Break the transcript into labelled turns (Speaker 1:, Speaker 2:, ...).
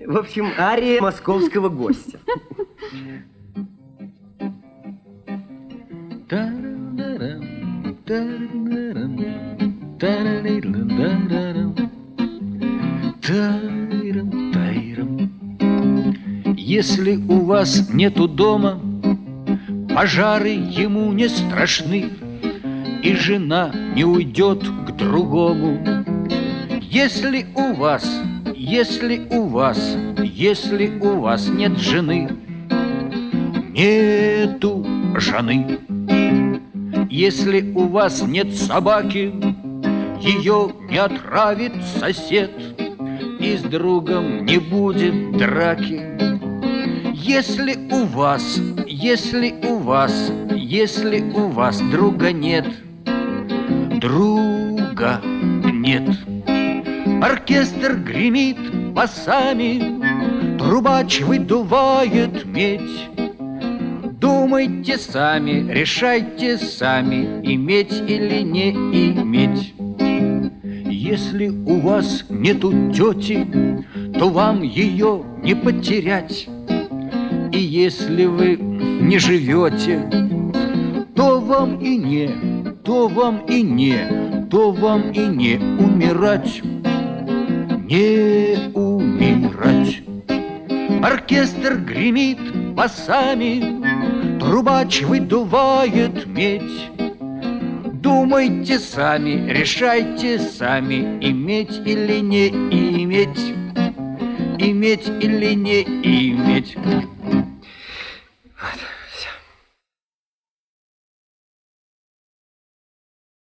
Speaker 1: В общем, ария московского гостя.
Speaker 2: Если у вас нету дома, пожары ему не страшны, и жена не уйдет к другому. Если у вас нет жены, нету жены. Если у вас нет собаки, ее не отравит сосед, и с другом не будет драки. Если у вас друга нет, оркестр гремит басами, трубач выдувает медь. Думайте сами, решайте сами, иметь или не иметь. Если у вас нету тети, то вам ее не потерять. И если вы не живете, то вам и не умирать. Не умирать. Оркестр гремит басами, трубач выдувает медь. Думайте сами, решайте сами, иметь или не иметь, иметь или не иметь.